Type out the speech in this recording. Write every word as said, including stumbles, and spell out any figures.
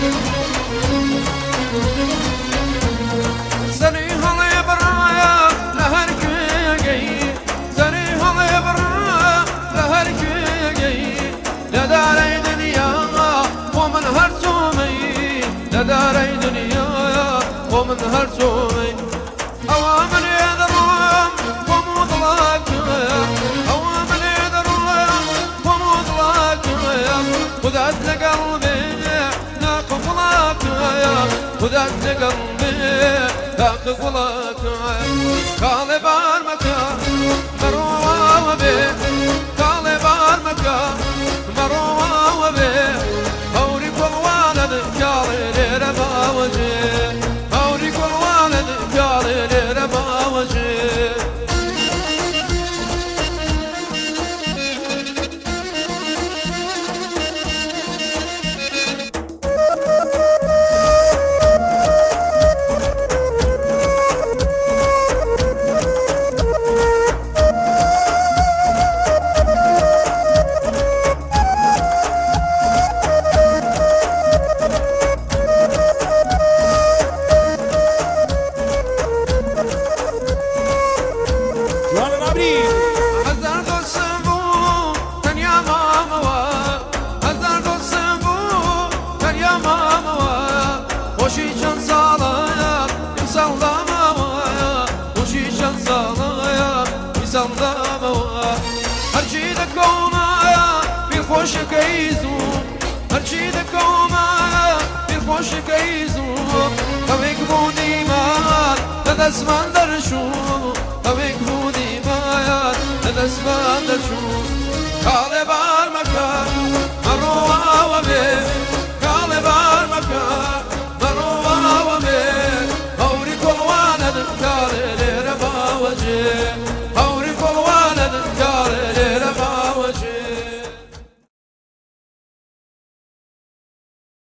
زني هلا برايا لهر كي زني هلا برايا لهر كي لداري دنيا ومن هرسومي لداري دنيا ومن هرسومي أوامر يدرهم ومطلق أوامر يدرهم ومطلق خذت لقلبي ناقفلك خذت لقلبي ناقفلك قالب المكان مروى به قالب المكان مروى به أوري كل والد جاري لربا وجه أوري كل والد جاري لربا وجه هرچی دکومایا بی خوش کیزو هرچی دکومایا بی خوش کیزو اویک بودی مال ندست من درشو اویک بودی مال ندست من درشو